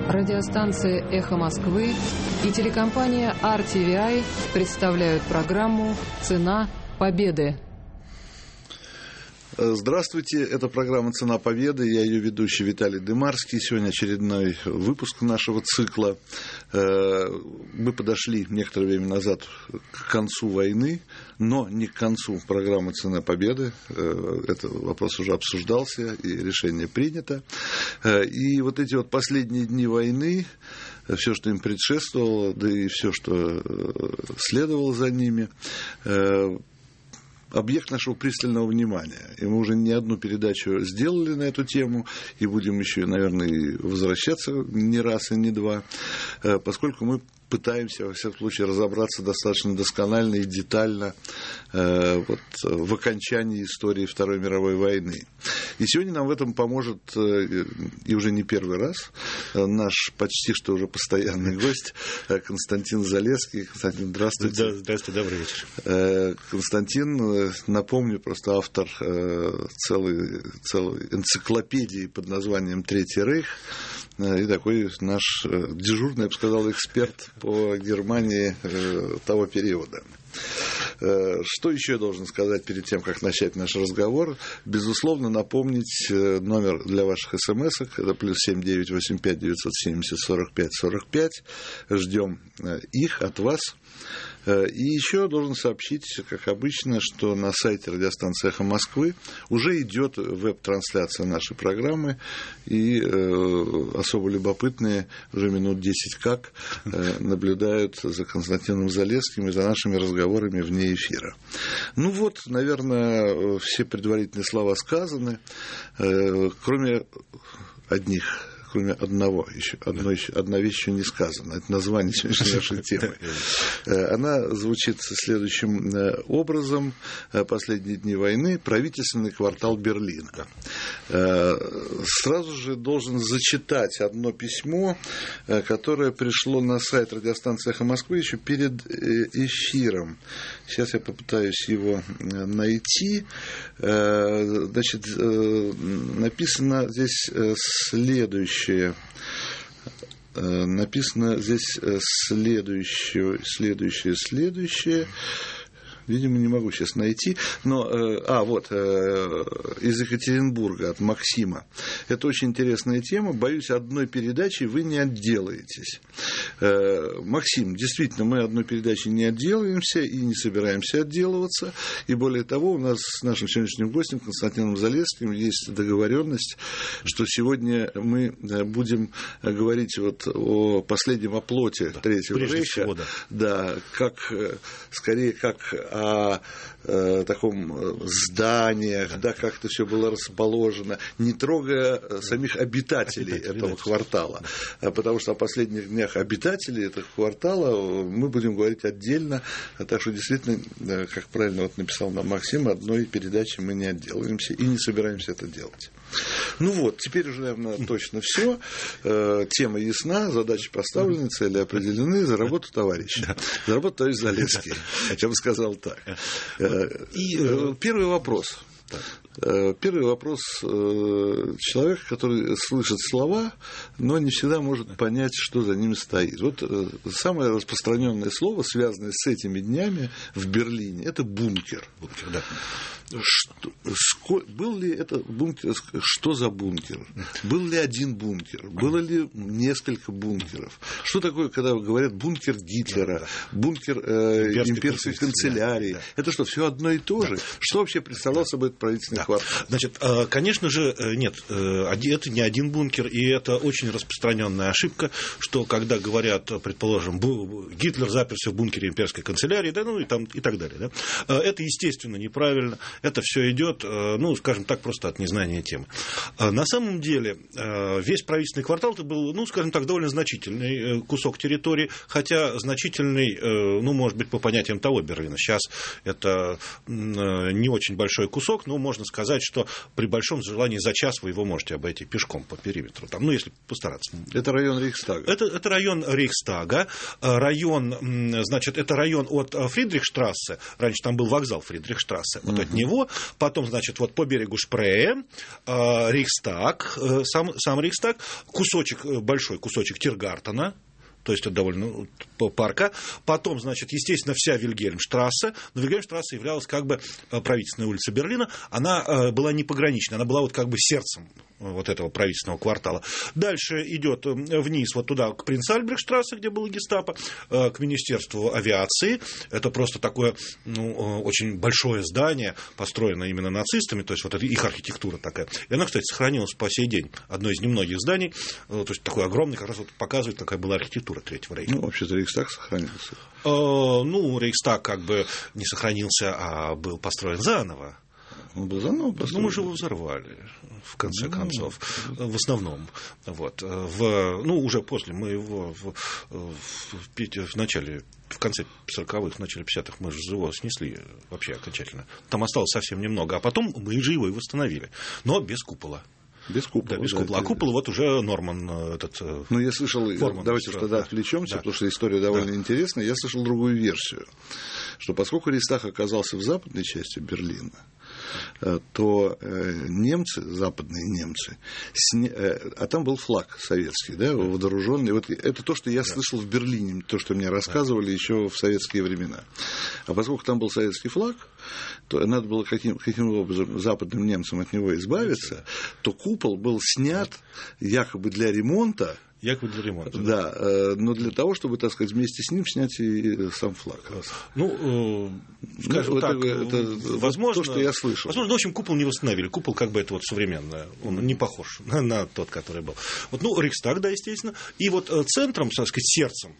Радиостанция «Эхо Москвы» и телекомпания RTVI представляют программу «Цена победы». Здравствуйте, это программа «Цена победы», я ее ведущий Виталий Дымарский. Сегодня очередной выпуск нашего цикла. Мы подошли некоторое время назад к концу войны, но не к концу программы «Цена победы». Этот вопрос уже обсуждался и решение принято. И вот эти вот последние дни войны, все, что им предшествовало, да и все, что следовало за ними, объект нашего пристального внимания. И мы уже не одну передачу сделали на эту тему, и будем еще, наверное, и возвращаться не раз и не два, поскольку мы пытаемся, во всяком случае, разобраться достаточно досконально и детально в окончании истории Второй мировой войны. И сегодня нам в этом поможет, и уже не первый раз, наш почти что уже постоянный гость Константин Залесский. Константин, здравствуйте. Да, здравствуйте, добрый вечер. Константин, напомню, просто автор целой энциклопедии под названием «Третий рейх», и такой наш дежурный, я бы сказал, эксперт по Германии того периода. Что еще я должен сказать перед тем, как начать наш разговор? Безусловно, напомнить номер для ваших смс-ок. Это +7 985 970 45 45. Ждем их от вас. И еще должен сообщить, как обычно, что на сайте радиостанции «Эхо Москвы» уже идет веб-трансляция нашей программы, и особо любопытные уже минут 10 как наблюдают за Константином Залесским и за нашими разговорами вне эфира. Ну вот, наверное, все предварительные слова сказаны, кроме одного, одна вещь еще не сказана. Это название сегодняшней нашей темы. Она звучит следующим образом. Последние дни войны. Правительственный квартал Берлина. Сразу же должен зачитать одно письмо, которое пришло на сайт радиостанции «Эхо Москвы» еще перед эфиром. Сейчас я попытаюсь его найти. Значит, написано здесь следующее. Написано здесь следующее. Видимо, не могу сейчас найти. Но, из Екатеринбурга, от Максима. Это очень интересная тема. Боюсь, одной передачей вы не отделаетесь. Максим, действительно, мы одной передачей не отделаемся и не собираемся отделываться. И более того, у нас с нашим сегодняшним гостем Константином Залесским есть договоренность, что сегодня мы будем говорить о последнем оплоте Третьего рейха. Всего, да, скорее как о таком зданиях, да, как это все было расположено, не трогая самих обитателей этого квартала. Потому что о последних днях обитателей этого квартала мы будем говорить отдельно. Так что, действительно, как правильно написал нам Максим, одной передачи мы не отделаемся и не собираемся это делать. Ну вот, теперь уже, наверное, точно все. Тема ясна, задачи поставлены, цели определены. За работу, товарищ. За работу, товарищ Залесский. Я бы сказал так. И первый вопрос. Первый вопрос человека, который слышит слова, но не всегда может понять, что за ними стоит. Вот самое распространенное слово, связанное с этими днями в Берлине, это бункер. Да. Был ли это бункер? Что за бункер? Был ли один бункер? Было ли несколько бункеров? Что такое, когда говорят бункер Гитлера, бункер имперской канцелярии? Да. Это что, все одно и то же? Что вообще представлял собой этот правительственный квартал? Значит, конечно же, нет, это не один бункер, и это очень распространенная ошибка, что когда говорят, предположим, Гитлер заперся в бункере имперской канцелярии, да, и так далее. Да? Это, естественно, неправильно. Это все идет, скажем так, просто от незнания темы. На самом деле, весь правительственный квартал это был, скажем так, довольно значительный кусок территории, хотя значительный, может быть, по понятиям того Берлина. Сейчас это не очень большой кусок, но можно сказать, что при большом желании за час вы его можете обойти пешком по периметру, там, ну, если постараться. Это район Рейхстага. Это район Рейхстага. Значит, это район от Фридрихштрассе. Раньше там был вокзал Фридрихштрассе. Вот от него. Потом, значит, вот по берегу Шпрее, Рейхстаг, сам Рейхстаг, большой кусочек Тиргартена. То есть это довольно парка. Потом, значит, естественно, вся Вильгельмштрассе. Но Вильгельмштрассе являлась как бы правительственной улицей Берлина. Она была не пограничной, она была вот как бы сердцем вот этого правительственного квартала. Дальше идет вниз вот туда, к Принц-Альбрехтштрассе, где было гестапо, к Министерству авиации. Это просто такое, очень большое здание, построенное именно нацистами, то есть вот это их архитектура такая. И она, кстати, сохранилась по сей день. Одно из немногих зданий, то есть такое огромное, как раз вот показывает, какая была архитектура Третьего рейха. Вообще-то Рейхстаг сохранился. Рейхстаг как бы не сохранился, а был построен заново. Он был заново построен? Мы же его взорвали, в конце концов, в основном. Вот. Уже после, мы его в конце 40-х, в начале 50-х мы же его снесли вообще окончательно. Там осталось совсем немного, а потом мы же его и восстановили, но без купола. Без купола. Да, без купола. А купол вот уже Норман я слышал, давайте тогда отвлечемся, потому что история довольно интересная. Я слышал другую версию, что поскольку Рейхстаг оказался в западной части Берлина, то немцы, западные немцы, а там был флаг советский, да, вооруженный. Вот это то, что я слышал в Берлине, то, что мне рассказывали еще в советские времена. А поскольку там был советский флаг, то надо было каким образом западным немцам от него избавиться, то купол был снят якобы для ремонта. Да, но для того, чтобы, так сказать, вместе с ним снять и сам флаг. Скажем так, это возможно, то, что я слышал. Возможно, в общем, купол не восстановили. Купол как бы это вот современное, он не похож на тот, который был. Рейхстаг, да, естественно. И вот центром, так сказать, сердцем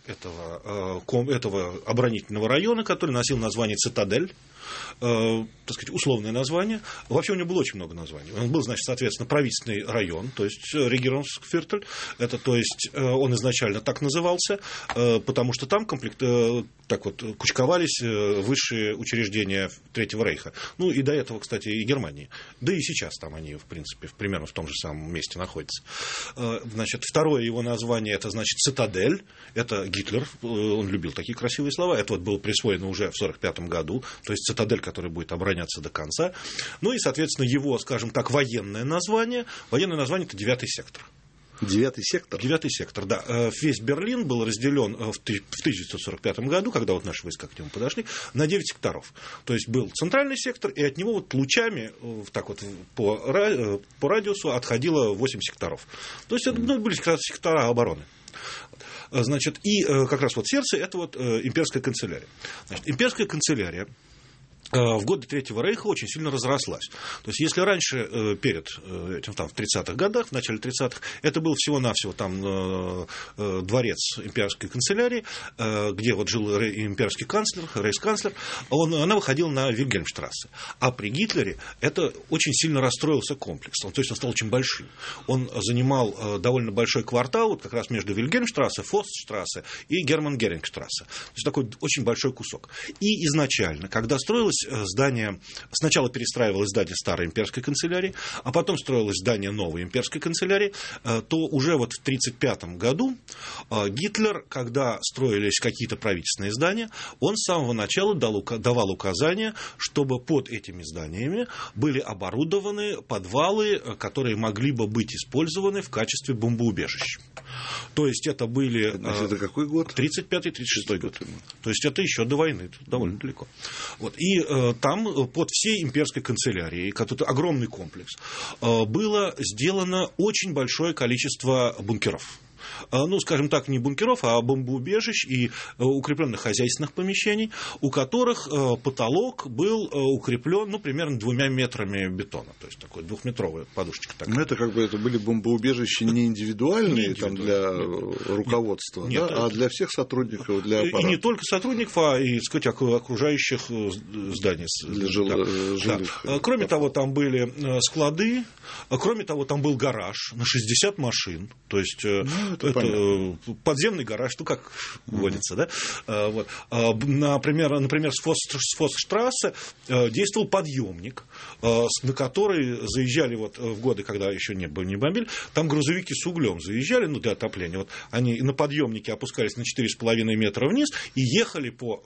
этого оборонительного района, который носил название Цитадель, так сказать, условное название. Вообще у него было очень много названий. Он был, значит, соответственно, правительственный район, то есть Регierungsviertel. Это, то есть, он изначально так назывался, потому что там кучковались высшие учреждения Третьего Рейха. И до этого, кстати, и Германии. Да и сейчас там они, в принципе, примерно в том же самом месте находятся. Значит, второе его название, это, значит, Цитадель. Это Гитлер. Он любил такие красивые слова. Это вот было присвоено уже в 1945 году. То есть Цитадель, который будет обороняться до конца. И, соответственно, его, скажем так, военное название это 9-й сектор. 9-й сектор? 9-й сектор, да. Весь Берлин был разделен в 1945 году, когда вот наши войска к нему подошли, на 9 секторов. То есть был центральный сектор, и от него вот лучами так вот по радиусу отходило 8 секторов. То есть это были сектора обороны. Значит, и как раз вот сердце – это вот имперская канцелярия. Значит, имперская канцелярия в годы Третьего Рейха очень сильно разрослась. То есть, если раньше, перед этим, в 30-х годах, в начале 30-х, это был всего-навсего там дворец имперской канцелярии, где вот жил имперский канцлер, рейхсканцлер, она выходила на Вильгельмштрассе. А при Гитлере это очень сильно расстроился комплекс. То есть, он стал очень большим. Он занимал довольно большой квартал, вот как раз между Вильгельмштрассе, Фостштрассе и Герман-Герингштрассе. То есть, такой очень большой кусок. И изначально, когда строилось здание, сначала перестраивалось здание старой имперской канцелярии, а потом строилось здание новой имперской канцелярии, то уже вот в 1935 году Гитлер, когда строились какие-то правительственные здания, он с самого начала давал указания, чтобы под этими зданиями были оборудованы подвалы, которые могли бы быть использованы в качестве бомбоубежищ. То есть это были... Это какой год? 35-36 год. То есть это еще до войны, довольно далеко. Вот. И там под всей имперской канцелярией, который огромный комплекс, было сделано очень большое количество бункеров. Скажем так, не бункеров, а бомбоубежищ и укрепленных хозяйственных помещений, у которых потолок был укреплен, примерно 2 метрами бетона. То есть, такой 2-метровая подушечка. Это это были бомбоубежища не индивидуальные, там, для руководства, нет, а для всех сотрудников, для аппарата. И не только сотрудников, а и, сказать, окружающих зданий. Для жилых. Да. Кроме того, там были склады, кроме того, там был гараж на 60 машин. То есть, это подземный гараж, ну, как водится, да? Вот. Например, с Фоссштрассе действовал подъемник, на который заезжали вот в годы, когда еще не был мобиль, там грузовики с углем заезжали, ну, для отопления. Вот они на подъемнике опускались на 4,5 метра вниз и ехали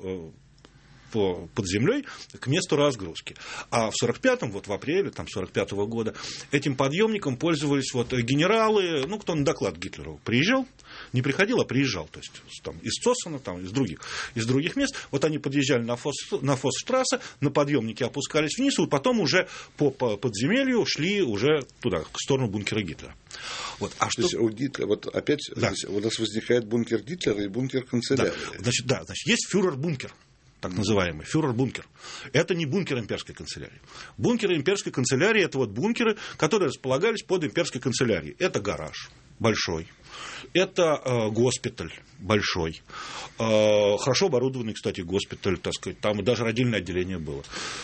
под землей к месту разгрузки. А в 45-м, вот в апреле 45-го года, этим подъемником пользовались вот генералы, ну, кто на доклад Гитлеру приезжал, не приходил, а приезжал, то есть там, из Цоссена, там, из других мест. Вот они подъезжали на Фоссштрассе, на подъемнике опускались вниз, и потом уже по подземелью шли уже туда, к сторону бункера Гитлера. Вот. А что... у Гитлера, вот опять да. Здесь у нас возникает бункер Гитлера и бункер канцелярии. Да. Значит, есть фюрер-бункер. Так называемый фюрер-бункер. Это не бункер имперской канцелярии. Бункеры имперской канцелярии – это вот бункеры, которые располагались под имперской канцелярией. Это гараж большой, это госпиталь большой, хорошо оборудованный, кстати, госпиталь, так сказать, там даже родильное отделение было.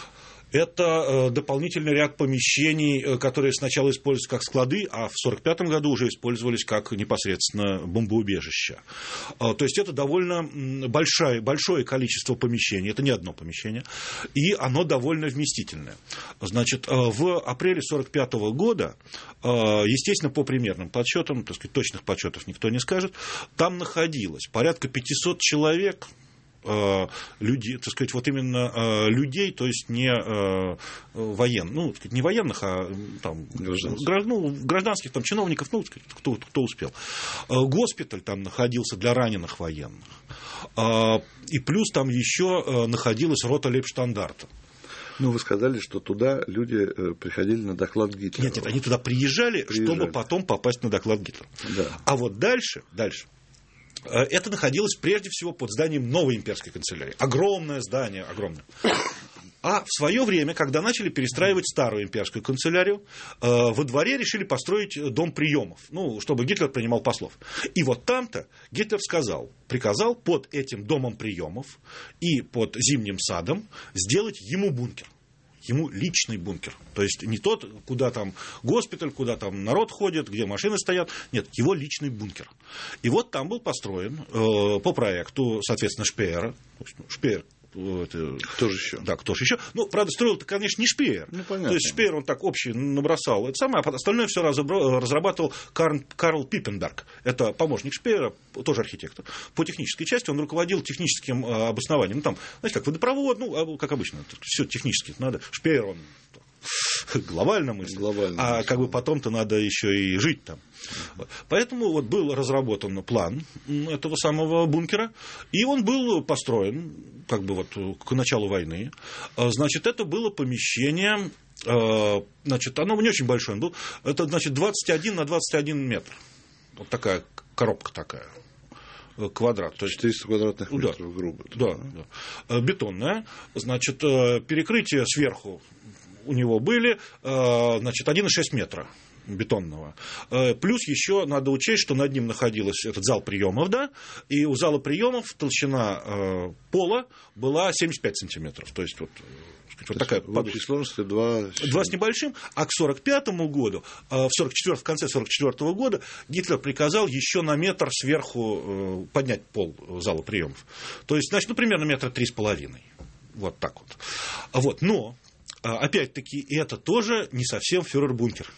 Это дополнительный ряд помещений, которые сначала использовались как склады, а в 1945 году уже использовались как непосредственно бомбоубежища. То есть это довольно большое количество помещений, это не одно помещение, и оно довольно вместительное. Значит, в апреле 1945 года, естественно, по примерным подсчетам, так сказать, точных подсчетов никто не скажет, там находилось порядка 500 человек, людей, так сказать, вот именно людей, то есть не военных, ну, не военных, а там, гражданских там, чиновников, ну, кто успел. Госпиталь там находился для раненых военных. И плюс там еще находилась рота лейбштандарта. Ну, вы сказали, что туда люди приходили на доклад Гитлера. Нет, они туда приезжали, чтобы потом попасть на доклад Гитлера. Да. А вот дальше. Это находилось прежде всего под зданием новой имперской канцелярии. Огромное здание, огромное. А в свое время, когда начали перестраивать старую имперскую канцелярию, во дворе решили построить дом приемов, ну, чтобы Гитлер принимал послов. И вот там-то Гитлер приказал под этим домом приемов и под зимним садом сделать ему бункер. Ему личный бункер. То есть не тот, куда там госпиталь, куда там народ ходит, где машины стоят. Нет, его личный бункер. И вот там был построен по проекту, соответственно, Шпеера. Шпеер. Кто же еще? Да, кто же еще? Ну, правда, строил-то, конечно, не Шпеер. Ну, понятно. То есть Шпеер, он так общий набросал. Это самое, а остальное все разрабатывал Карл Пиппенберг. Это помощник Шпеера, тоже архитектор. По технической части он руководил техническим обоснованием. Ну, там, знаете, как водопровод, ну, как обычно, все технически надо. Шпеер, он глобально мыслит, а как бы потом-то надо еще и жить там. Поэтому вот был разработан план этого самого бункера, и он был построен как бы вот к началу войны. Значит, это было помещение, значит, оно не очень большое, был, это, значит, 21 на 21 метр. Вот такая коробка такая. Квадрат. 400 квадратных метров, да, грубо. Да. Бетонная. Значит, перекрытия сверху у него были, значит, 1,6 метра бетонного. Плюс еще надо учесть, что над ним находился этот зал приемов, да, и у зала приемов толщина пола была 75 сантиметров. То есть вот такая в общей сложности 2 с небольшим, а к 1945 году, в конце 1944 года Гитлер приказал еще на метр сверху поднять пол зала приемов. То есть, значит, примерно 3,5 метра. Вот так вот. Но опять-таки, это тоже не совсем фюрер-бункер.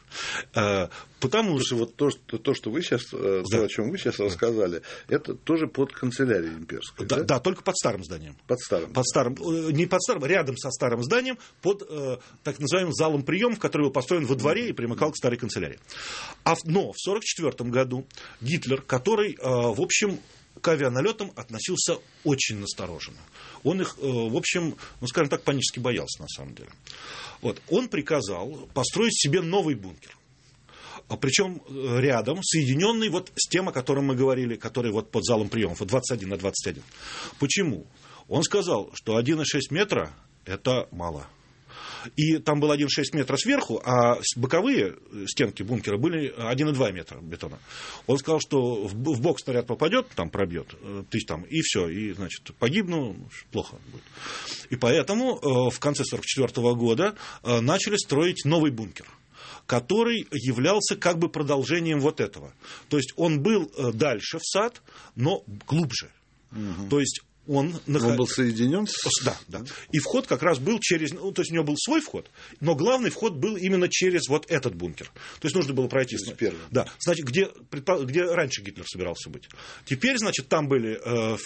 Потому что вот то, что вы сейчас, да, то, о чем вы сейчас рассказали, это тоже под канцелярией имперской. Да, да, только под старым зданием. Под старым. Не под старым, рядом со старым зданием, под так называемым залом приемов, который был построен во дворе и примыкал к старой канцелярии. Но в 1944 году Гитлер, который, в общем, к авианалетам относился очень настороженно. Он их, в общем, ну, скажем так, панически боялся, на самом деле. Вот. Он приказал построить себе новый бункер. Причем рядом, соединенный вот с тем, о котором мы говорили, который вот под залом приемов, вот 21 на 21. Почему? Он сказал, что 1,6 метра – это мало. И там был 1,6 метра сверху, а боковые стенки бункера были 1,2 метра бетона. Он сказал, что в бок снаряд попадет, там пробьет, и все, и, значит, погибну, плохо будет. И поэтому в конце 1944 года начали строить новый бункер, который являлся как бы продолжением вот этого. То есть он был дальше в сад, но глубже. То есть он был соединен с... Да. И вход как раз был через... то есть у него был свой вход, но главный вход был именно через вот этот бункер. То есть нужно было пройти... Да. Значит, где раньше Гитлер собирался быть. Теперь, значит, там были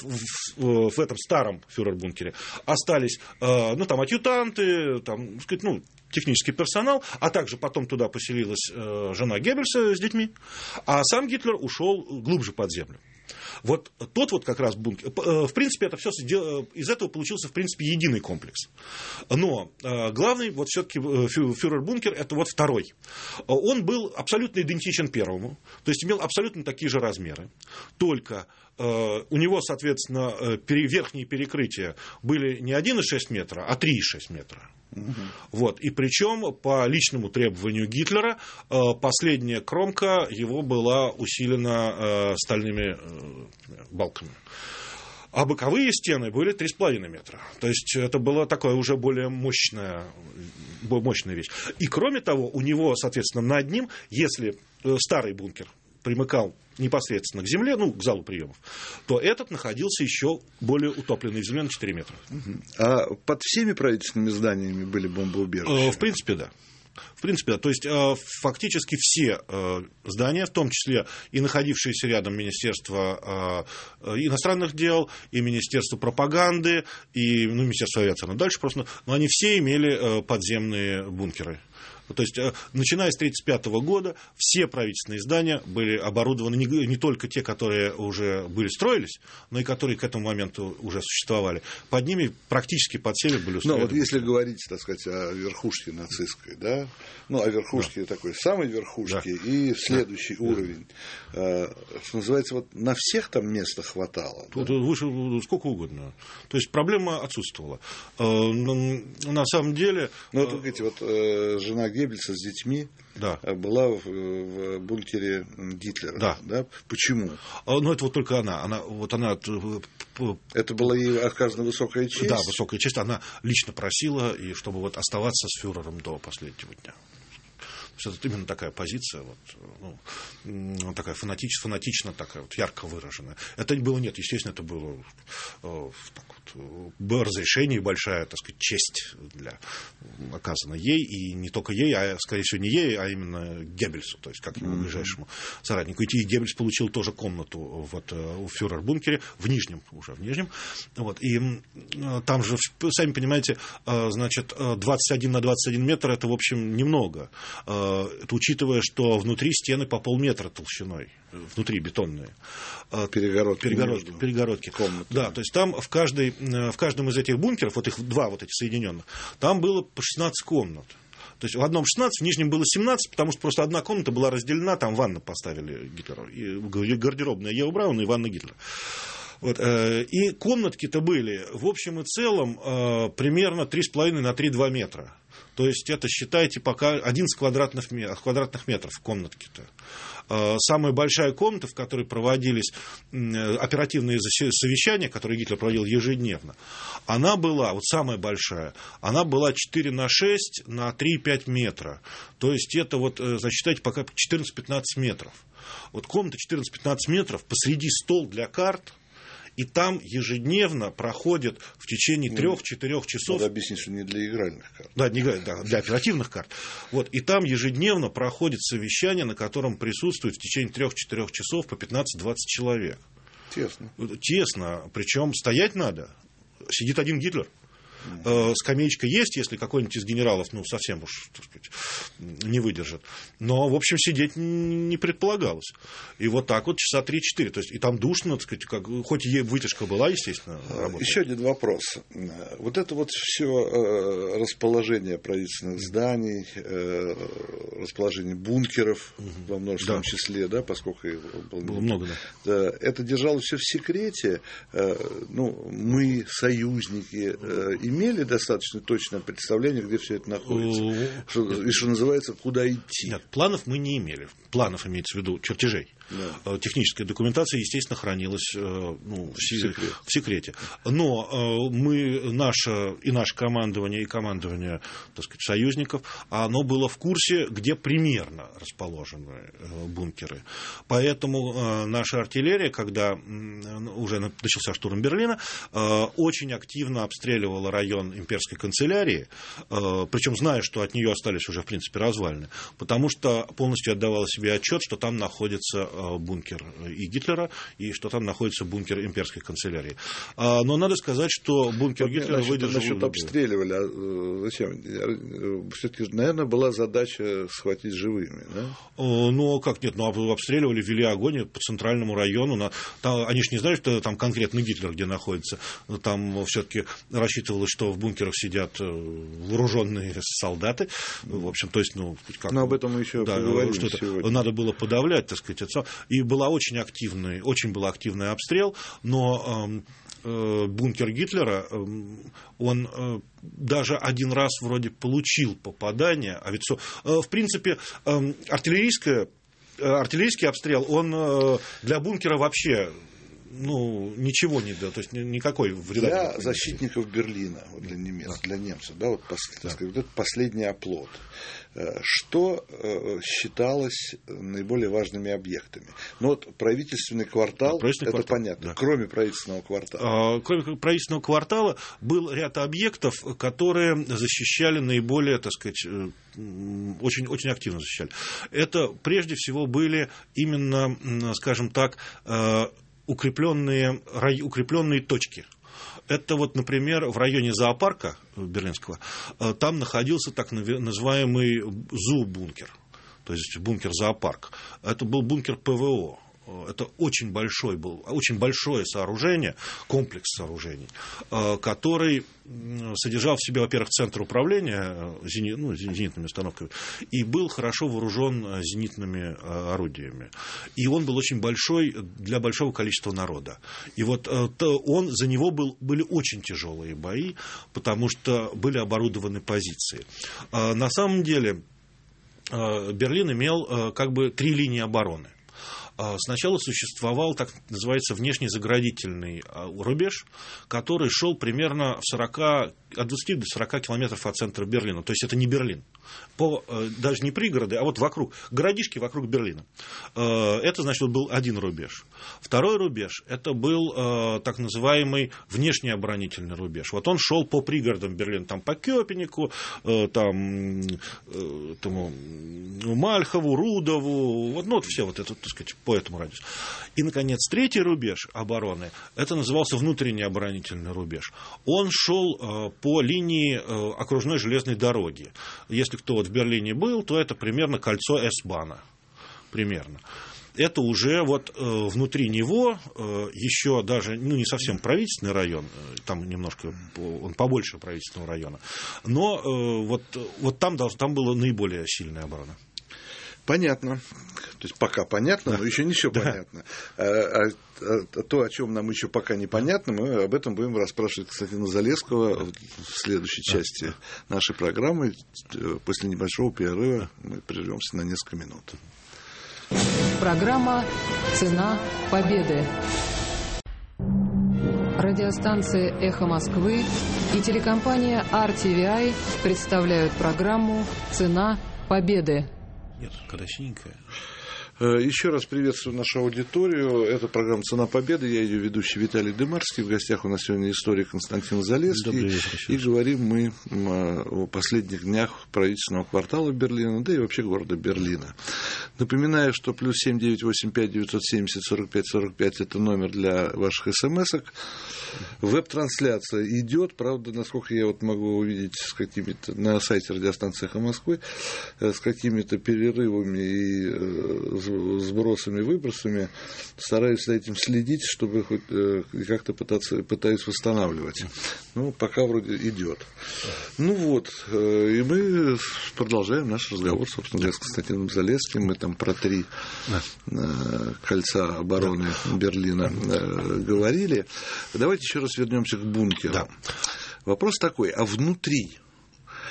в этом старом фюрер-бункере остались, там адъютанты, там, сказать, технический персонал, а также потом туда поселилась жена Геббельса с детьми, а сам Гитлер ушел глубже под землю. Вот тот вот как раз бункер. В принципе, это все из этого получился, в принципе, единый комплекс. Но главный, вот все-таки фюрер-бункер, это вот второй. Он был абсолютно идентичен первому, то есть имел абсолютно такие же размеры. Только у него, соответственно, верхние перекрытия были не 1,6 метра, а 3,6 метра. Вот. И причем по личному требованию Гитлера последняя кромка его была усилена стальными балками. А боковые стены были 3,5 метра. То есть это была такая уже более мощная вещь. И кроме того, у него, соответственно, над ним, если старый бункер примыкал непосредственно к земле, к залу приемов, то этот находился еще более утопленный в земле на 4 метра. А под всеми правительственными зданиями были бомбоубежища? В принципе, да. То есть, фактически все здания, в том числе и находившиеся рядом Министерство иностранных дел, и Министерство пропаганды, и Министерство авиации, дальше просто, но они все имели подземные бункеры. То есть, начиная с 1935 года, все правительственные здания были оборудованы, не только те, которые уже строились, но и которые к этому моменту уже существовали. Под ними практически под север были устроены. Вот если говорить, так сказать, о верхушке нацистской, да, о верхушке такой самой верхушке и следующий уровень, что называется, вот на всех там места хватало. Тут выше сколько угодно. То есть проблема отсутствовала. На самом деле... Вот вы говорите, жена Геббельса с детьми была в бункере Гитлера. Да? Почему? Это вот только она. Это была ей оказана высокая честь? Да, высокая честь. Она лично просила, чтобы оставаться с фюрером до последнего дня. Это именно такая позиция, такая фанатично, такая ярко выраженная. Это было, естественно, это было разрешение, большая, так сказать, честь оказана ей, и не только ей, а, скорее всего, не ей, а именно Геббельсу, то есть как его ближайшему соратнику. И Геббельс получил тоже комнату у фюрер-бункере, в нижнем. И там же, сами понимаете, значит, 21 на 21 метр, это, в общем, немного. Это учитывая, что внутри стены по полметра толщиной, внутри бетонные. Перегородки. Да, то есть там в каждом из этих бункеров, вот их два вот эти соединенных, там было по 16 комнат. То есть в одном 16, в нижнем было 17, потому что просто одна комната была разделена, там ванну поставили Гитлеру, и гардеробная Ева Браун и ванна Гитлера. И комнатки-то были в общем и целом примерно 3,5 на 3,2 метра. То есть это, считайте, пока 11 квадратных метров в комнатке-то. Самая большая комната, в которой проводились оперативные совещания, которые Гитлер проводил ежедневно, она была, самая большая, она была 4 на 6 на 3,5 метра. То есть это засчитайте, пока 14-15 метров. Комната 14-15 метров, посреди стол для карт, и там ежедневно проходит в течение 3-4 часов... Надо объяснить, что не для игральных карт. Да, для оперативных карт. И там ежедневно проходит совещание, на котором присутствует в течение 3-4 часов по 15-20 человек. Тесно. Причем стоять надо. Сидит один Гитлер. Скамеечка есть, если какой-нибудь из генералов, совсем уж, так сказать, не выдержит. Но, в общем, сидеть не предполагалось. И так часа 3-4. То есть, и там душно, так сказать, хоть и вытяжка была, естественно, работала. Еще один вопрос. Это все расположение правительственных зданий, расположение бункеров во множественном числе, поскольку их было много, это держалось все в секрете. Мы, союзники, имели достаточно точное представление, где все это находится? И, что называется, куда идти? Нет, планов мы не имели. Планов имеется в виду чертежей. Техническая документация, естественно, хранилась в секрете. Но наше командование и командование, так сказать, союзников, оно было в курсе, где примерно расположены бункеры. Поэтому наша артиллерия, когда уже начался штурм Берлина, очень активно обстреливала район имперской канцелярии, причем зная, что от нее остались уже, в принципе, развалины, потому что полностью отдавала себе отчет, что там находится бункер и Гитлера, и что там находится бункер имперской канцелярии. Но надо сказать, что бункер Гитлера выдержал... Насчет обстреливали, зачем? Все-таки, наверное, была задача схватить живыми, да? Ну, как нет, обстреливали, вели огонь по центральному району. Они же не знали, что там конкретно Гитлер где находится. Там все-таки рассчитывалось, что в бункерах сидят вооруженные солдаты. В общем, то есть, но об этом мы еще поговорим сегодня. Надо было подавлять, так сказать, это. И был очень был активный обстрел, но бункер Гитлера, он даже один раз вроде получил попадание, а ведь, в принципе, артиллерийский обстрел, он для бункера вообще... ничего не дает, то есть никакой вреда. Для защитников Берлина, для немцев, это последний оплот. Что считалось наиболее важными объектами? Правительственный квартал, это понятно, понятно, кроме правительственного квартала. Кроме правительственного квартала был ряд объектов, которые защищали наиболее, так сказать, очень, очень активно защищали. Это прежде всего были именно, скажем так, укрепленные точки. Это например, в районе зоопарка берлинского, там находился так называемый ЗУ-бункер, то есть бункер-зоопарк. Это был бункер ПВО. Это очень большое сооружение, комплекс сооружений, который содержал в себе, во-первых, центр управления зенитными установками и был хорошо вооружен зенитными орудиями. И он был очень большой для большого количества народа. И за него были очень тяжелые бои, потому что были оборудованы позиции. На самом деле Берлин имел три линии обороны. Сначала существовал так называется внешний заградительный рубеж, который шел примерно от 20 до 40 километров от центра Берлина. То есть это не Берлин. Даже не пригороды, а вокруг, городишки вокруг Берлина. Это, значит, был один рубеж. Второй рубеж, это был так называемый внешний оборонительный рубеж. Он шел по пригородам Берлина, там по Кёпенику, Мальхову, Рудову, все это, так сказать, по этому радиусу. И, наконец, третий рубеж обороны, это назывался внутренний оборонительный рубеж. Он шел по линии окружной железной дороги. Если кто в Берлине был, то это примерно кольцо Эсбана. Примерно. Это уже внутри него еще даже не совсем правительственный район, там немножко он побольше правительственного района, но там была наиболее сильная оборона. Понятно. То есть пока понятно, но еще не все понятно. То, о чем нам еще пока непонятно, мы об этом будем расспрашивать Константина Залесского в следующей части нашей программы. После небольшого перерыва мы прервемся на несколько минут. Программа «Цена победы». Радиостанция «Эхо Москвы» и телекомпания RTVI представляют программу «Цена победы». Нет, когда синенькая. Еще раз приветствую нашу аудиторию. Это программа «Цена победы». Я ее ведущий Виталий Дымарский. В гостях у нас сегодня историк Константин Залесский. И говорим мы о последних днях правительственного квартала Берлина, да и вообще города Берлина. Напоминаю, что +7 985 970 45 45 это номер для ваших смс-ок. Веб-трансляция идет, правда, насколько я могу увидеть на сайте радиостанции «Эхо Москвы» с какими-то перерывами и сбросами, выбросами. Стараюсь за этим следить, чтобы хоть как-то пытаюсь восстанавливать. Пока вроде идет. И мы продолжаем наш разговор, собственно говоря, с Константином Залесским. Мы там про 3 кольца обороны Берлина говорили. Давайте еще раз вернемся к бункеру. Вопрос такой, а внутри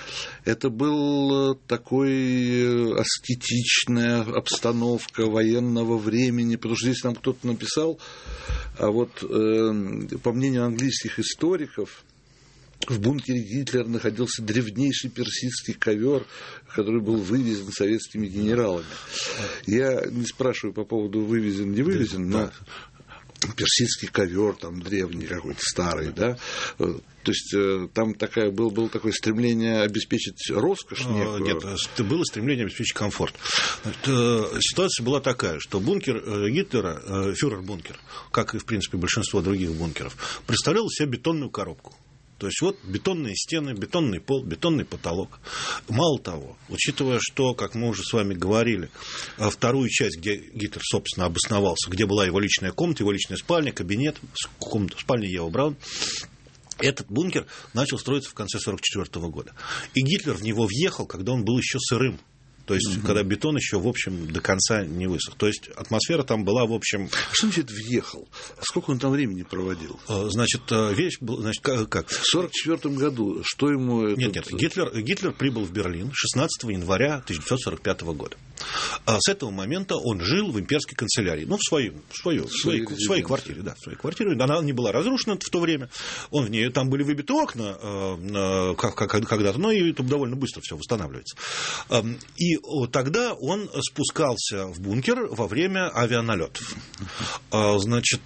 это была такой аскетичная обстановка военного времени, потому что здесь нам кто-то написал, а вот по мнению английских историков, в бункере Гитлера находился древнейший персидский ковер, который был вывезен советскими генералами. Я не спрашиваю по поводу вывезен, не вывезен, но персидский ковер там древний какой-то старый, да. То есть там было такое стремление обеспечить роскошь некую. Нет, было стремление обеспечить комфорт. Ситуация была такая, что бункер Гитлера, фюрер-бункер, как и, в принципе, большинство других бункеров, представлял из себя бетонную коробку. То есть вот бетонные стены, бетонный пол, бетонный потолок. Мало того, учитывая, что, как мы уже с вами говорили, вторую часть, где Гитлер, собственно, обосновался, где была его личная комната, его личная спальня, кабинет, спальня Евы Браун, этот бункер начал строиться в конце 1944 года. И Гитлер в него въехал, когда он был еще сырым. То есть, когда бетон еще, в общем, до конца не высох. То есть, атмосфера там была, в общем... Что значит въехал? Сколько он там времени проводил? Значит, вещь была... Значит, как? В 1944 году. Что ему... Нет. Гитлер прибыл в Берлин 16 января 1945 года. С этого момента он жил в имперской канцелярии. Ну, в своей квартире. Да, в своей квартире. Она не была разрушена в то время. Он в ней... Там были выбиты окна когда-то, но и довольно быстро все восстанавливается. И тогда он спускался в бункер во время авианалетов. Значит,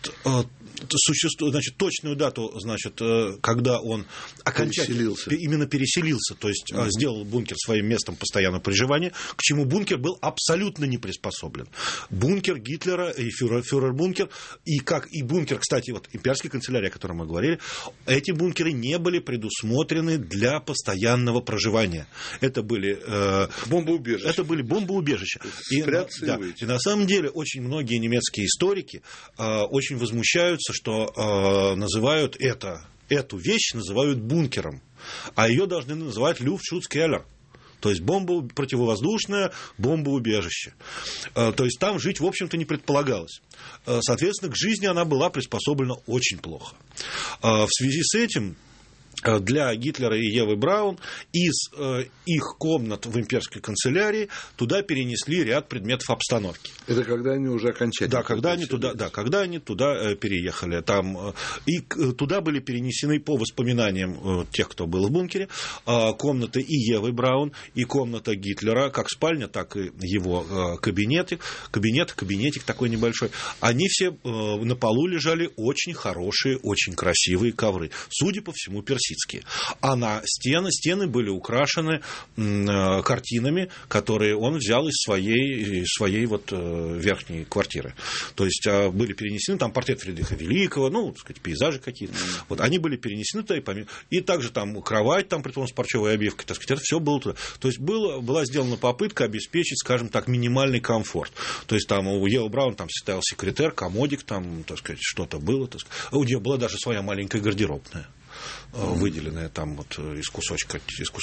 точную дату, когда он окончательно именно переселился, то есть сделал бункер своим местом постоянного проживания, к чему бункер был абсолютно не приспособлен. Бункер Гитлера и фюрер-бункер, и бункер, кстати, вот имперской канцелярии, о которой мы говорили, эти бункеры не были предусмотрены для постоянного проживания. Это были бомбоубежища. Это были бомбоубежища. И на самом деле очень многие немецкие историки очень возмущаются, что называют эту вещь называют бункером, а ее должны называть Люфтшутцкеллер. То есть противовоздушное бомбоубежище. То есть там жить, в общем-то, не предполагалось. Соответственно, к жизни она была приспособлена очень плохо. В связи с этим для Гитлера и Евы Браун из их комнат в имперской канцелярии туда перенесли ряд предметов обстановки. Это когда они уже окончательно... Да, когда они туда переехали. И туда были перенесены, по воспоминаниям тех, кто был в бункере, комнаты и Евы Браун, и комната Гитлера, как спальня, так и его кабинетик такой небольшой. Они все на полу лежали очень хорошие, очень красивые ковры. Судя по всему, персидские. А на стены были украшены картинами, которые он взял из своей вот верхней квартиры. То есть были перенесены там портрет Фридриха Великого, пейзажи какие-то. Вот они были перенесены туда, и также там кровать, там, притом с парчевой обивкой, это все было туда. То есть была сделана попытка обеспечить, скажем так, минимальный комфорт. То есть там у Евы Браун там стоял секретер, комодик, там, что-то было. У нее была даже своя маленькая гардеробная, выделенная там вот из кусочка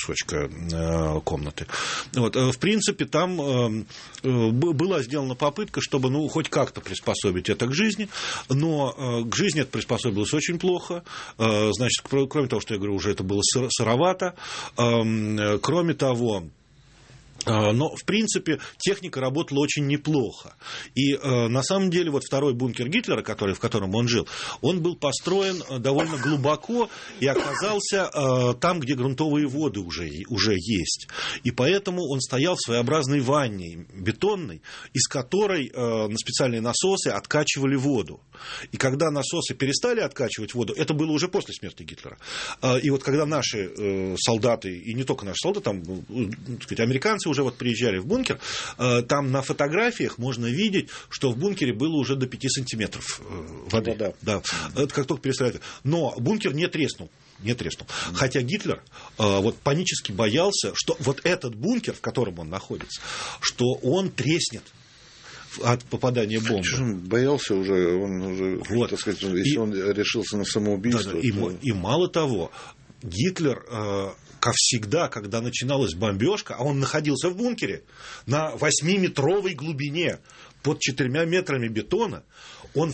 комнаты. Вот. В принципе, там была сделана попытка, чтобы хоть как-то приспособить это к жизни, но к жизни это приспособилось очень плохо. Значит, кроме того, что я говорю, уже это было сыровато. Кроме того, но, в принципе, техника работала очень неплохо. И, на самом деле, вот второй бункер Гитлера, в котором он жил, он был построен довольно глубоко и оказался там, где грунтовые воды уже есть. И поэтому он стоял в своеобразной ванне бетонной, из которой на специальные насосы откачивали воду. И когда насосы перестали откачивать воду, это было уже после смерти Гитлера. И вот когда наши солдаты, и не только наши солдаты, там, так сказать, американцы уже вот приезжали в бункер, там на фотографиях можно видеть, что в бункере было уже до 5 сантиметров воды. Да. Это как только перестали. Но бункер не треснул. Хотя Гитлер панически боялся, что вот этот бункер, в котором он находится, что он треснет от попадания бомбы. Он боялся уже, так сказать, если он решился на самоубийство. Да, и мало того, Гитлер, как всегда, когда начиналась бомбежка, а он находился в бункере на 8-метровой глубине под 4 метрами бетона, его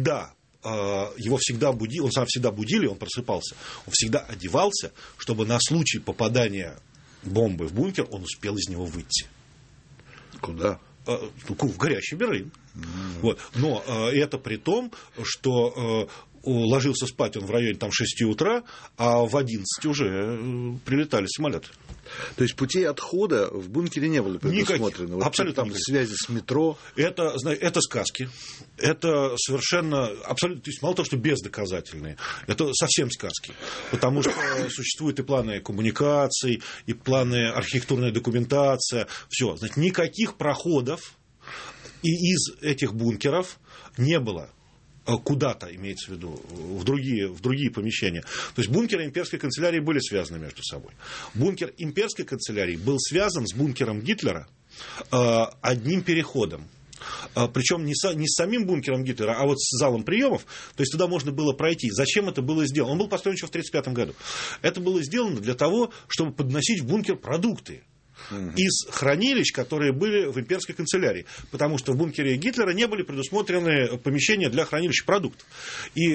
всегда будили, он сам всегда будили, он просыпался, он всегда одевался, чтобы на случай попадания бомбы в бункер, он успел из него выйти. Куда? В горящий Берлин. Вот. Но это при том, что ложился спать он в районе 6 утра, а в 11 уже прилетали самолеты. То есть путей отхода в бункере не было предусмотрено? Вот абсолютно там связи с метро? Это сказки. Это совершенно, абсолютно, то есть мало того, что бездоказательные, это совсем сказки. Потому что существуют и планы коммуникаций, и планы архитектурная документация. Все. Значит, никаких проходов и из этих бункеров не было. Куда-то, имеется в виду, в другие помещения. То есть бункеры имперской канцелярии были связаны между собой. Бункер имперской канцелярии был связан с бункером Гитлера одним переходом. Причем не с самим бункером Гитлера, а вот с залом приемов. То есть туда можно было пройти. Зачем это было сделано? Он был построен еще в 1935 году. Это было сделано для того, чтобы подносить в бункер продукты из хранилищ, которые были в имперской канцелярии. Потому что в бункере Гитлера не были предусмотрены помещения для хранилища продуктов. И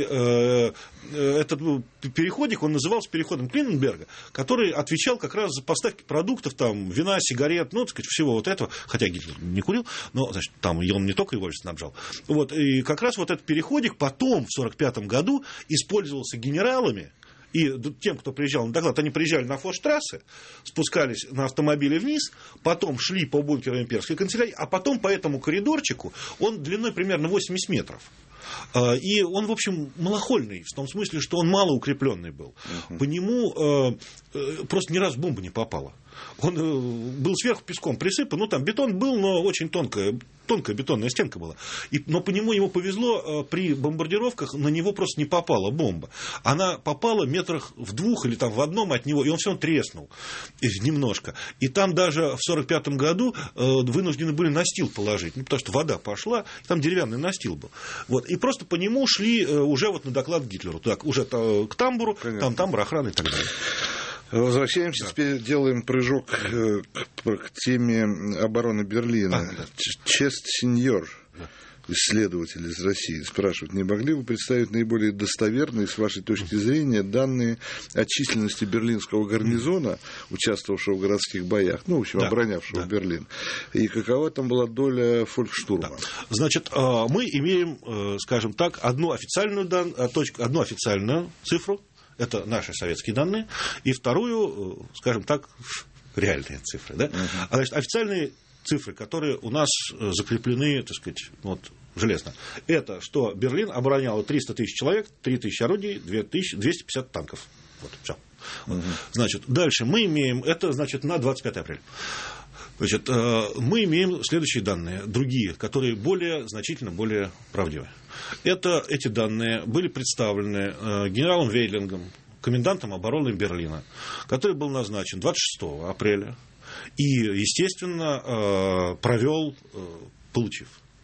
этот переходик, он назывался переходом Клиненберга, который отвечал как раз за поставки продуктов, там, вина, сигарет, ну, так сказать, всего вот этого. Хотя Гитлер не курил, но, значит, там он не только его снабжал. Вот, и как раз вот этот переходик потом, в 1945 году, использовался генералами. И тем, кто приезжал на доклад, они приезжали на Форштрассе, спускались на автомобиле вниз, потом шли по бункеру имперской канцелярии, а потом по этому коридорчику, он длиной примерно 80 метров. И он, в общем, малохольный, в том смысле, что он малоукрепленный был. По нему просто ни разу бомба не попала. Он был сверху песком присыпан, ну там бетон был, но очень тонкая бетонная стенка была. Но по нему ему повезло, при бомбардировках на него просто не попала бомба. Она попала метрах в 2 или там в 1 от него, и он все равно треснул немножко. И там даже в 1945 году вынуждены были настил положить, ну, потому что вода пошла, там деревянный настил был. Вот. И просто по нему шли уже вот на доклад Гитлеру, так, уже к тамбуру, там тамбур охраны и так далее. Возвращаемся, теперь делаем прыжок к теме обороны Берлина. Чест Сеньор, исследователь из России, спрашивает, не могли вы представить наиболее достоверные, с вашей точки зрения, данные о численности берлинского гарнизона, участвовавшего в городских боях, ну, в общем, оборонявшего Берлин, и какова там была доля фолькштурма? Значит, мы имеем, скажем так, одну официальную цифру, это наши советские данные, и вторую, скажем так, реальные цифры. Да? А значит, официальные цифры, которые у нас закреплены, так сказать, вот, железно, это что Берлин обороняло 300 тысяч человек, 3000 орудий, 250 танков. Вот, все. Значит, дальше мы имеем, это значит на 25 апреля. Значит, мы имеем следующие данные, другие, которые значительно более правдивы. Эти данные были представлены генералом Вейдлингом, комендантом обороны Берлина, который был назначен 26 апреля и, естественно, получив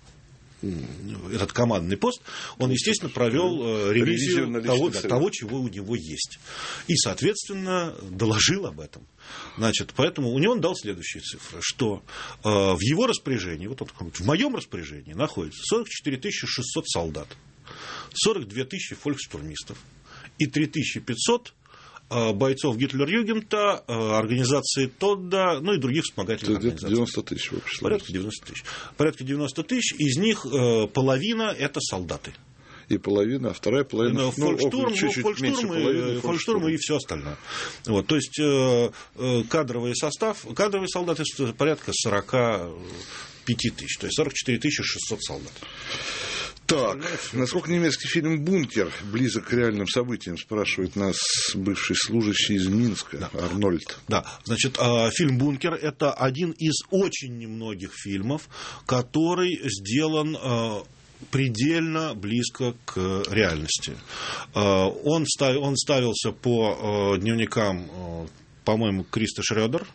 этот командный пост, он, естественно, провел ревизию того, чего у него есть. И, соответственно, доложил об этом. Значит, поэтому у него он дал следующие цифры, что в его распоряжении, в моем распоряжении находится 44 600 солдат, 42 тысячи фолькштурмистов и 3500 бойцов Гитлер-Югента, организации Тодда, ну и других вспомогательных организаций. 90 тысяч в общем. Порядка 90 тысяч. Из них половина – это солдаты. И половина, а вторая половина фолькштурм и все остальное. Вот, то есть кадровый солдаты порядка 45 тысяч, то есть 44 600 солдат. Так, насколько немецкий фильм «Бункер» близок к реальным событиям, спрашивает нас бывший служащий из Минска, Арнольд. Да, значит, фильм «Бункер» – это один из очень немногих фильмов, который сделан предельно близко к реальности. Он ставился по дневникам, по-моему, Криста Шрёдер,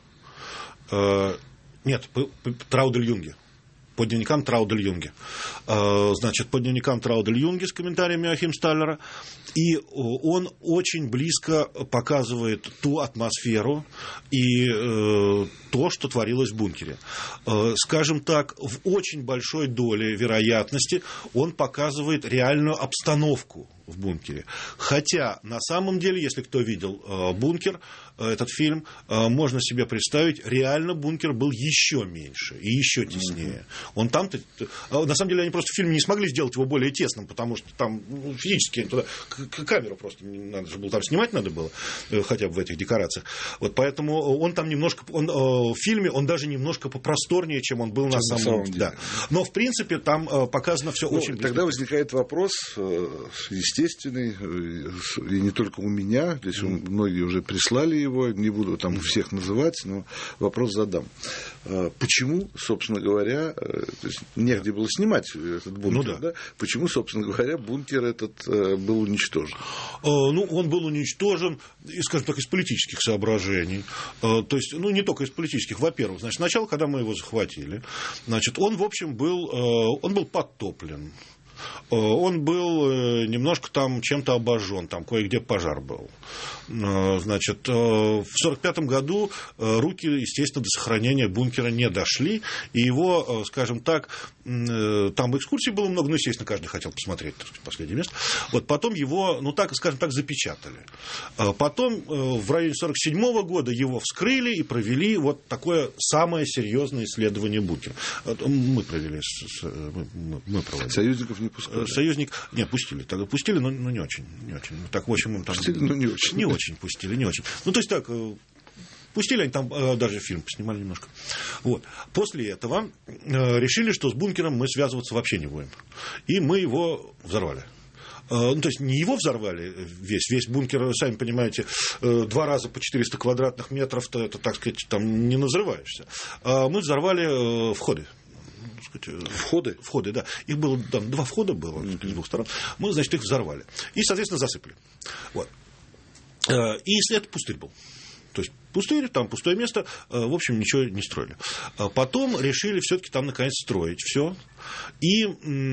Траудель-Юнге. По дневникам Траудель-Юнге. Значит, по дневникам Траудель-Юнге с комментариями Йоахима Сталлера. И он очень близко показывает ту атмосферу и то, что творилось в бункере. Скажем так, в очень большой доле вероятности он показывает реальную обстановку в бункере. Хотя, на самом деле, если кто видел бункер, этот фильм, можно себе представить, реально бункер был еще меньше и еще теснее. Он там-то... На самом деле, они просто в фильме не смогли сделать его более тесным, потому что там физически туда камеру просто надо же было там снимать надо было, хотя бы в этих декорациях. Вот поэтому он там немножко... в фильме он даже немножко попросторнее, чем он был на самом деле. Да. Но, в принципе, там показано все очень близко. Тогда возникает вопрос естественный, и не только у меня, здесь многие уже прислали его, не буду там всех называть, но вопрос задам. Почему, собственно говоря, то есть негде было снимать этот бункер, да? Почему, собственно говоря, бункер этот был уничтожен? Он был уничтожен, скажем так, из политических соображений. То есть, не только из политических. Во-первых, значит, сначала, когда мы его захватили, значит, он, в общем, был подтоплен. Он был немножко там чем-то обожжен, там кое-где пожар был. Значит, в 1945 году руки, естественно, до сохранения бункера не дошли, и его, скажем так, там экскурсий было много, естественно, каждый хотел посмотреть последнее место. Вот потом его, скажем так, запечатали. Потом в районе 1947 года его вскрыли и провели вот такое самое серьезное исследование бункера. Мы провели. Союзников не пускали? Нет, пустили. Тогда пустили, но не очень. Так, в общем, им там... Пустили, но не очень. Не очень пустили, не очень. То есть так... Пустили, они там даже фильм поснимали немножко. Вот. После этого решили, что с бункером мы связываться вообще не будем. И мы его взорвали. То есть не его взорвали весь бункер, сами понимаете, 2 раза по 400 квадратных метров, это, так сказать, там не назрываешься. Мы взорвали входы. Входы, да. Их было, там 2 входа было с 2 сторон. Мы, значит, их взорвали. И, соответственно, засыпали. Вот. И это пустырь был. То есть пустырь, там пустое место, в общем, ничего не строили. Потом решили все-таки там, наконец, строить все. И,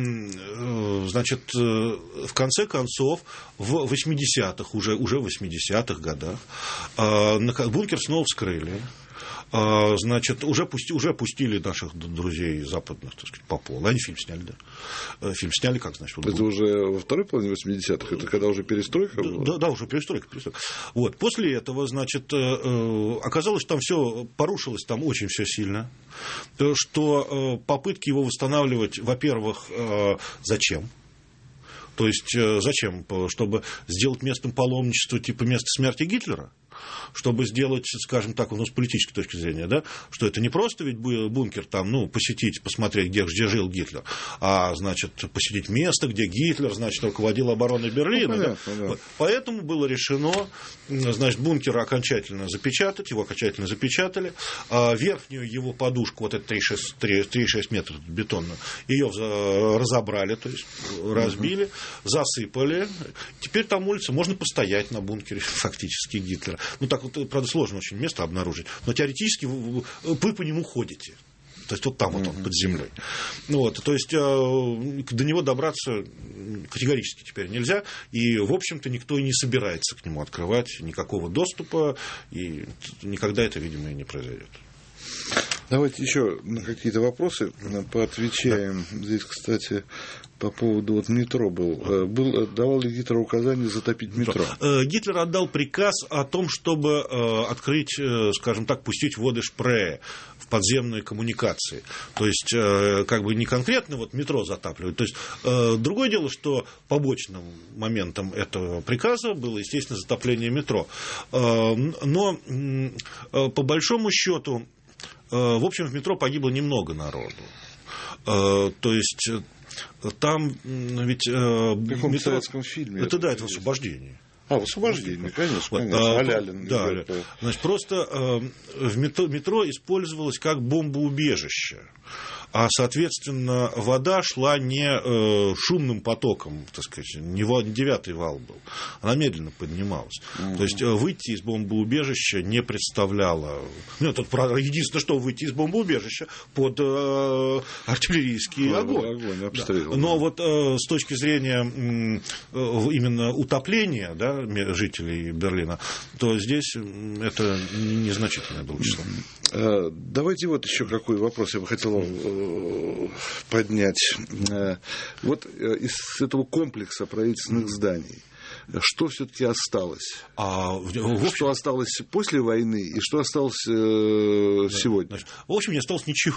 значит, в конце концов, в 80-х, уже в 80-х годах, бункер снова вскрыли. Значит, уже пустили наших друзей западных, так сказать, по полу. Они фильм сняли, да. Фильм сняли, как, значит. Это уже во второй половине 80-х? Это когда уже перестройка была? Да, уже перестройка. Вот. После этого, значит, оказалось, что там все порушилось, там очень все сильно. Что попытки его восстанавливать, во-первых, зачем? То есть, зачем? Чтобы сделать местом паломничества типа места смерти Гитлера? Чтобы сделать, скажем так, с политической точки зрения, да, что это не просто ведь бункер там, посетить, посмотреть, где жил Гитлер, а, значит, посетить место, где Гитлер, значит, руководил обороной Берлина. Понятно, да. Вот. Поэтому было решено, значит, бункер окончательно запечатать, его окончательно запечатали, а верхнюю его подушку, вот это 3,6 метров бетонную, ее разобрали, то есть разбили, засыпали. Теперь там улица, можно постоять на бункере фактически Гитлера. Так вот, правда, сложно очень место обнаружить, но теоретически вы по нему ходите. То есть вот там вот он под землей. То есть до него добраться категорически теперь нельзя. И, в общем-то, никто и не собирается к нему открывать никакого доступа. И никогда это, видимо, и не произойдет. Давайте еще на какие-то вопросы поотвечаем. Да. Здесь, кстати, по поводу метро давал ли Гитлер указание затопить метро? Гитлер отдал приказ о том, чтобы открыть, скажем так, пустить воды Шпрее в подземные коммуникации. То есть, как бы не конкретно метро затапливать. То есть, другое дело, что побочным моментом этого приказа было, естественно, затопление метро. Но, по большому счету, в общем, в метро погибло немного народу. То есть, там ведь... В каком советском фильме? Это освобождение. В освобождении, конечно. Алялин. Да, значит, просто метро использовалось как бомбоубежище. А, соответственно, вода шла не шумным потоком, так сказать, не 9-й вал был, она медленно поднималась. То есть выйти из бомбоубежища не представляло... единственное, что выйти из бомбоубежища под артиллерийский огонь. Обстрел. Но с точки зрения именно утопления, да, жителей Берлина, то здесь это незначительное было число. Давайте еще какой вопрос я бы хотел поднять. Из этого комплекса правительственных зданий Что все-таки осталось? В Что осталось после войны и что осталось сегодня? Значит, в общем, не осталось ничего.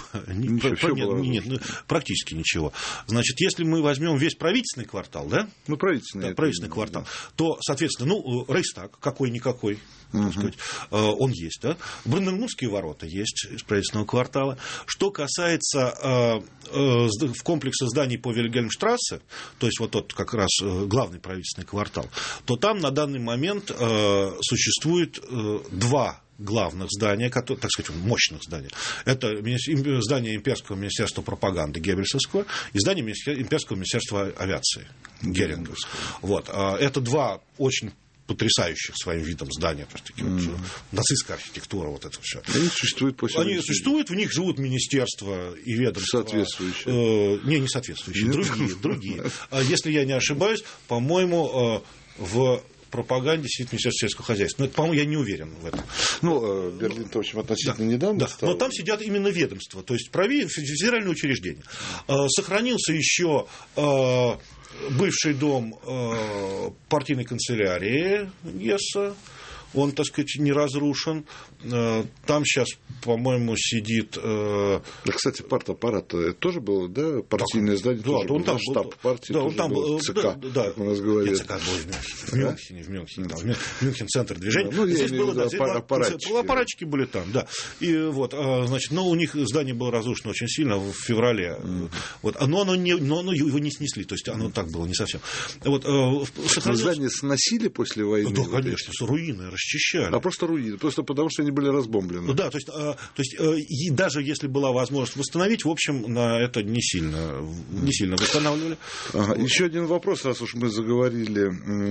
Нет, практически ничего. Значит, если мы возьмем весь правительственный квартал, да? Правительственный квартал, то, соответственно, Рейхстаг какой-никакой, так сказать, он есть, да? Бранденбургские ворота есть из правительственного квартала. Что касается комплекса зданий по Вильгельмштрассе, то есть вот тот как раз главный правительственный квартал, то там на данный момент существует два главных здания, так сказать, мощных здания. Это здание Имперского министерства пропаганды Геббельсовского и здание Имперского министерства авиации Геринговского. Вот. Это два очень потрясающих своим видом здания, то есть такие вот, нацистская архитектура, вот это все. Они существуют по сей день. Они существуют, в них живут министерства и ведомства. Соответствующие. Не соответствующие, другие. Если я не ошибаюсь, по-моему, в пропаганде сидит Министерство сельского хозяйства. Но это, по-моему, я не уверен в этом. Берлин-то, в общем, относительно недавно стал. Но там сидят именно ведомства, то есть федеральные учреждения. Сохранился еще бывший дом партийной канцелярии Гесса. Он, так сказать, не разрушен. Там сейчас, по-моему, сидит... Кстати, партаппарат это тоже было, да? Партийное здание тоже было. Штаб партии тоже был. ЦК, как у нас говорят. ЦК был в Мюнхене. В Мюнхен центр движения. Здесь было аппаратчики были там, да. И вот, значит, у них здание было разрушено очень сильно в феврале. Вот. Но его не снесли. То есть оно так было не совсем. Вот, здание сносили после войны? Да, конечно, с руины расчищали. Просто руины, просто потому что они были разбомблены. Да, то есть и даже если была возможность восстановить, в общем, на это не сильно восстанавливали. Еще один вопрос, раз уж мы заговорили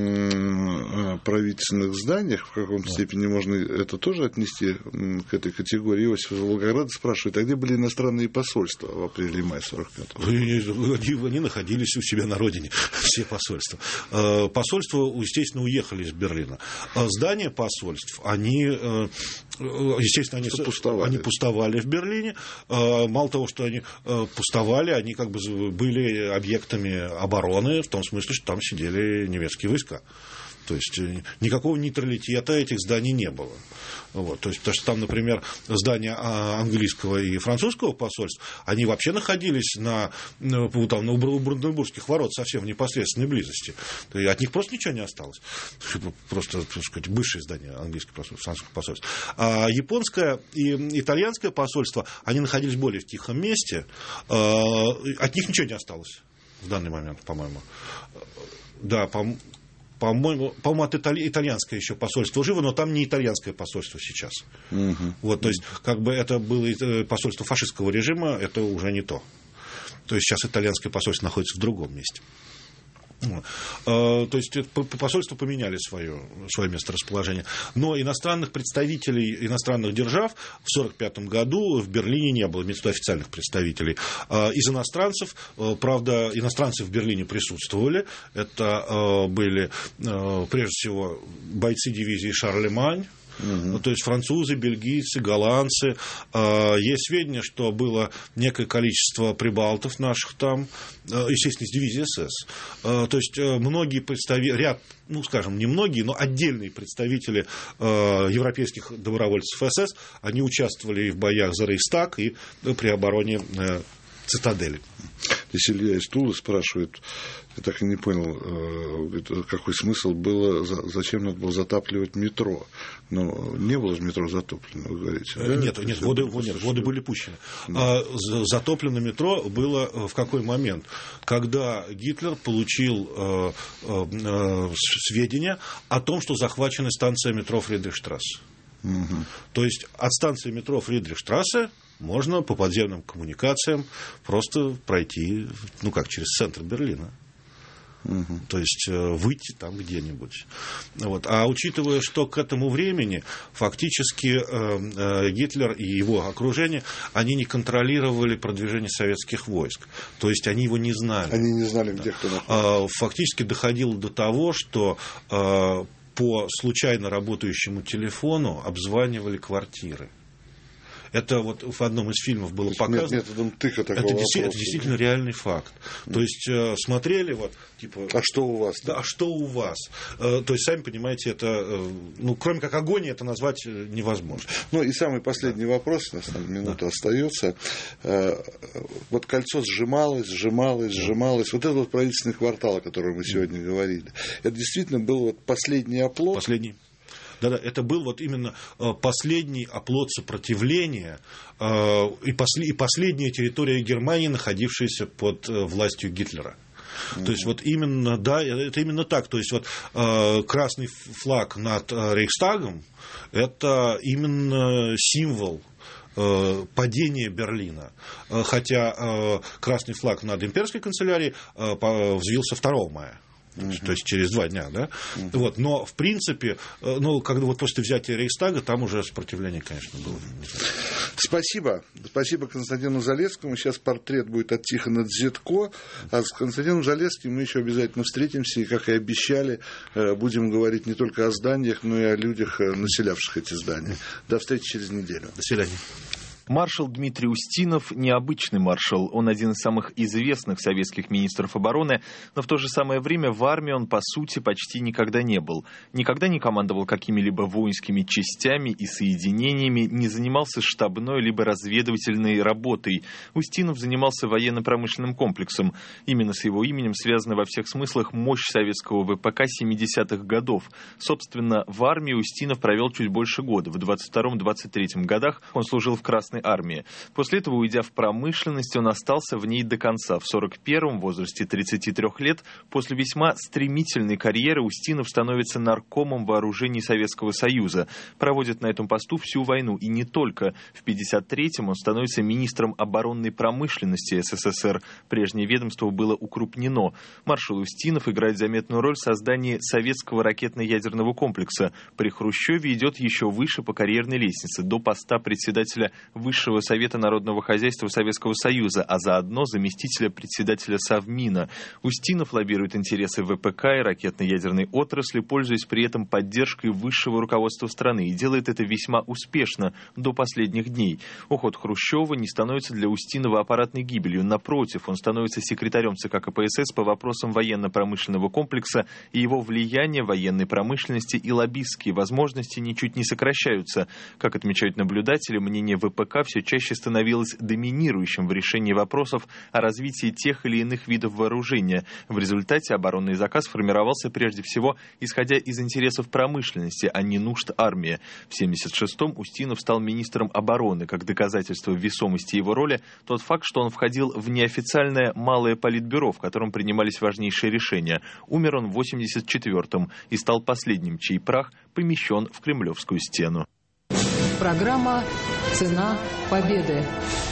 о правительственных зданиях, в каком степени можно это тоже отнести к этой категории. Иосиф из Волгограда спрашивает, а где были иностранные посольства в апреле и мае 45-го? Они находились у себя на родине, все посольства. Посольства, естественно, уехали из Берлина. Здания посольств, они, естественно, они пустовали в Берлине. Мало того, что они пустовали, они как бы были объектами обороны, в том смысле, что там сидели немецкие войска. То есть никакого нейтралитета этих зданий не было. Вот. То есть, потому что там, например, здания английского и французского посольств, они вообще находились у Бранденбургских ворот совсем в непосредственной близости. И от них просто ничего не осталось. Просто, так сказать, бывшие здания английского посольства, французского посольства. А японское и итальянское посольство, они находились более в тихом месте. От них ничего не осталось в данный момент, по-моему. Да, по-моему, итальянское еще посольство живо, но там не итальянское посольство сейчас. Вот, то есть, как бы это было посольство фашистского режима, это уже не то. То есть, сейчас итальянское посольство находится в другом месте. То есть посольства поменяли свое месторасположение. Но иностранных представителей иностранных держав в 1945 году в Берлине не было, имеется в виду официальных представителей. Из иностранцев, правда, иностранцы в Берлине присутствовали. Это были, прежде всего, бойцы дивизии «Шарлемань». То есть французы, бельгийцы, голландцы. Есть сведения, что было некое количество прибалтов наших там, естественно, из дивизии СС. То есть многие представители, не многие, но отдельные представители европейских добровольцев СС, они участвовали и в боях за Рейхстаг, и при обороне цитадели. Здесь Илья из Тулы спрашивает, я так и не понял, какой смысл было, зачем надо было затапливать метро. Но не было же метро затоплено, вы говорите. Да? Нет, воды были пущены. Да. Затоплено метро было в какой момент? Когда Гитлер получил сведения о том, что захвачена станция метро Фридрихштрассе. То есть от станции метро Фридрихштрассе можно по подземным коммуникациям просто пройти, через центр Берлина. То есть выйти там где-нибудь. Вот. А учитывая, что к этому времени фактически Гитлер и его окружение, они не контролировали продвижение советских войск. То есть они его не знали. Они не знали, где кто находится. Фактически доходило до того, что по случайно работающему телефону обзванивали квартиры. Это вот в одном из фильмов было показано. Методом тыка такого это вопроса. действительно реальный факт. То есть смотрели вот, типа... А что у вас? Да, а что у вас? То есть, сами понимаете, это, ну, кроме как агония, это назвать невозможно. Ну, и самый последний вопрос, у нас там минута остается. Вот кольцо сжималось. Вот этот вот правительственный квартал, о котором мы сегодня говорили, это действительно был вот последний оплот? Последний. Да, это был вот именно последний оплот сопротивления и последняя территория Германии, находившаяся под властью Гитлера. То есть, вот именно, да, это именно так. То есть, вот красный флаг над Рейхстагом – это именно символ падения Берлина. Хотя красный флаг над имперской канцелярией взвился 2 мая. То есть через 2 дня, да? Вот, но в принципе, ну, когда вот после взятия Рейхстага, там уже сопротивление, конечно, было. Спасибо. Спасибо Константину Залесскому. Сейчас портрет будет от Тихона Дзетко. А с Константином Залесским мы еще обязательно встретимся. И, как и обещали, будем говорить не только о зданиях, но и о людях, населявших эти здания. До встречи через неделю. До свидания. Маршал Дмитрий Устинов – необычный маршал. Он один из самых известных советских министров обороны, но в то же самое время в армии он, по сути, почти никогда не был. Никогда не командовал какими-либо воинскими частями и соединениями, не занимался штабной либо разведывательной работой. Устинов занимался военно-промышленным комплексом. Именно с его именем связана во всех смыслах мощь советского ВПК 70-х годов. Собственно, в армии Устинов провел чуть больше года. В 22-23 годах он служил в Красной армии. После этого, уйдя в промышленность, он остался в ней до конца. В 41-м, в возрасте 33 лет, после весьма стремительной карьеры Устинов становится наркомом вооружений Советского Союза. Проводит на этом посту всю войну. И не только. В 53-м он становится министром оборонной промышленности СССР. Прежнее ведомство было укрупнено. Маршал Устинов играет заметную роль в создании советского ракетно-ядерного комплекса. При Хрущеве идет еще выше по карьерной лестнице, до поста председателя Высшего совета народного хозяйства Советского Союза, а заодно заместителя председателя Совмина. Устинов лоббирует интересы ВПК и ракетно-ядерной отрасли, пользуясь при этом поддержкой высшего руководства страны, и делает это весьма успешно до последних дней. Уход Хрущева не становится для Устинова аппаратной гибелью. Напротив, он становится секретарем ЦК КПСС по вопросам военно-промышленного комплекса, и его влияние военной промышленности и лоббистские возможности ничуть не сокращаются. Как отмечают наблюдатели, мнение ВПК все чаще становилось доминирующим в решении вопросов о развитии тех или иных видов вооружения. В результате оборонный заказ формировался прежде всего исходя из интересов промышленности, а не нужд армии. В 1976-м Устинов стал министром обороны. Как доказательство весомости его роли тот факт, что он входил в неофициальное малое политбюро, в котором принимались важнейшие решения. Умер он в 1984-м и стал последним, чей прах помещен в Кремлевскую стену. Программа «Цена победы».